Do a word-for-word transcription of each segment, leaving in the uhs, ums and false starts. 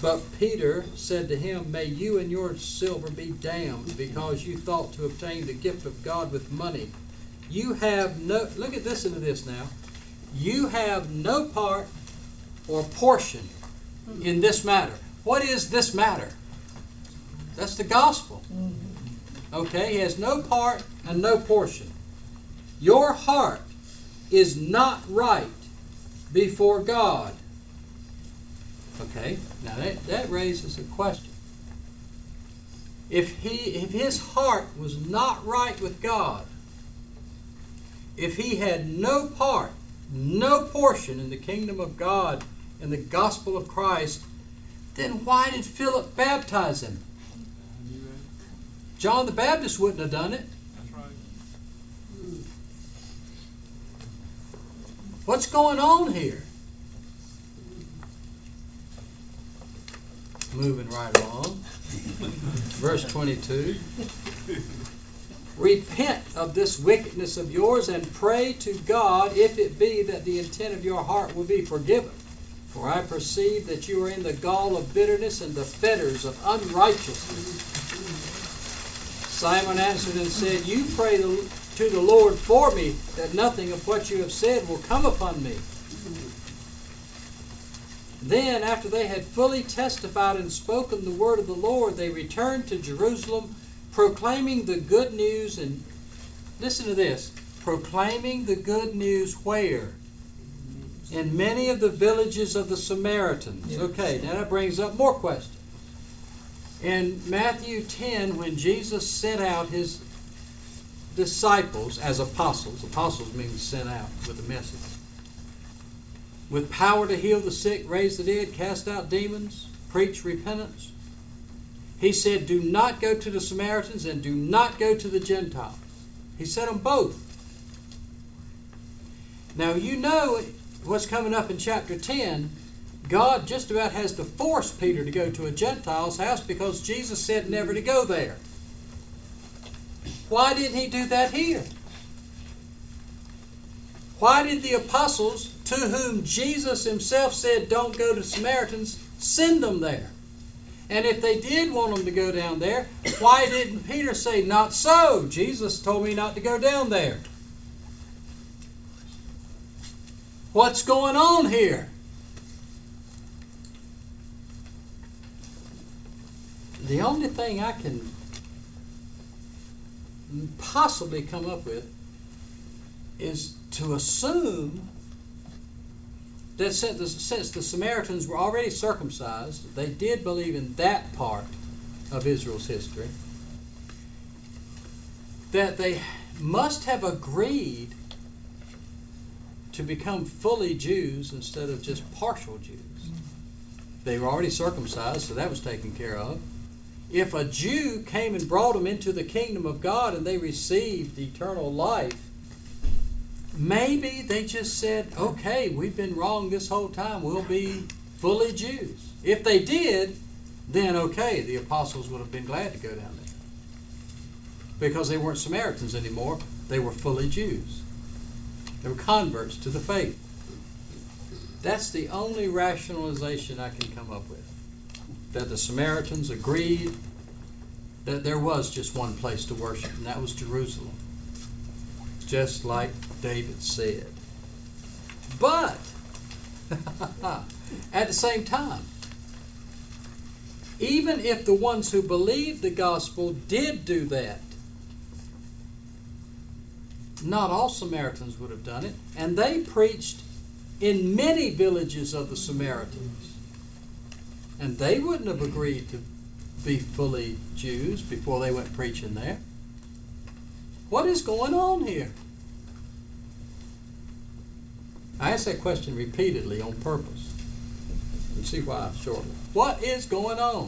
But Peter said to him, May you and your silver be damned, because you thought to obtain the gift of God with money. You have no, look at this into this now. You have no part or portion in this matter. What is this matter? That's the gospel. Okay, he has no part and no portion. Your heart is not right before God. Okay, now that, that raises a question. If he, if his heart was not right with God, if he had no part, no portion in the kingdom of God and the gospel of Christ, then why did Philip baptize him? John the Baptist wouldn't have done it. That's right. What's going on here? Moving right along. Verse twenty-two. Repent of this wickedness of yours and pray to God, if it be that the intent of your heart will be forgiven. For I perceive that you are in the gall of bitterness and the fetters of unrighteousness. Simon answered and said, You pray to the Lord for me, that nothing of what you have said will come upon me. Then, after they had fully testified and spoken the word of the Lord, they returned to Jerusalem, proclaiming the good news. And listen to this, proclaiming the good news where? In many of the villages of the Samaritans. Okay, now that brings up more questions. In Matthew ten, when Jesus sent out his disciples as apostles, apostles means sent out with a message, with power to heal the sick, raise the dead, cast out demons, preach repentance, he said, do not go to the Samaritans and do not go to the Gentiles. He said them both. Now you know what's coming up in chapter ten. God just about has to force Peter to go to a Gentile's house because Jesus said never to go there. Why didn't he do that here? Why did the apostles, to whom Jesus himself said don't go to Samaritans, send them there? And if they did want them to go down there, why didn't Peter say, not so? Jesus told me not to go down there. What's going on here? The only thing I can possibly come up with is to assume that since the, since the Samaritans were already circumcised, they did believe in that part of Israel's history, that they must have agreed to become fully Jews instead of just partial Jews. They were already circumcised, so that was taken care of. If a Jew came and brought them into the kingdom of God and they received eternal life, maybe they just said, okay, we've been wrong this whole time, we'll be fully Jews. If they did, then okay, the apostles would have been glad to go down there. Because they weren't Samaritans anymore, they were fully Jews. They were converts to the faith. That's the only rationalization I can come up with. That the Samaritans agreed that there was just one place to worship, and that was Jerusalem. Just like David said. But, at the same time, even if the ones who believed the gospel did do that, not all Samaritans would have done it, and they preached in many villages of the Samaritans. And they wouldn't have agreed to be fully Jews before they went preaching there. What is going on here? I asked that question repeatedly on purpose. You see why shortly. What is going on?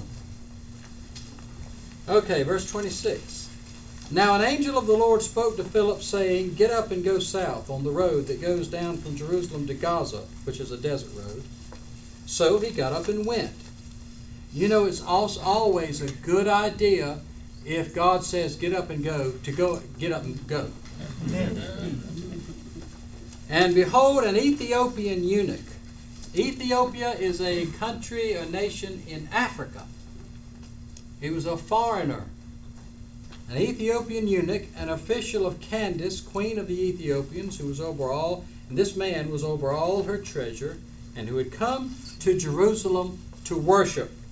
Okay, verse twenty-six. Now an angel of the Lord spoke to Philip, saying, Get up and go south on the road that goes down from Jerusalem to Gaza, which is a desert road. So he got up and went. You know, it's also always a good idea if God says get up and go, to go, get up and go. And behold, an Ethiopian eunuch Ethiopia is a country, a nation in Africa. He was a foreigner. An Ethiopian eunuch, an official of Candace, queen of the Ethiopians, who was over all, and this man was over all her treasure, and who had come to Jerusalem to worship.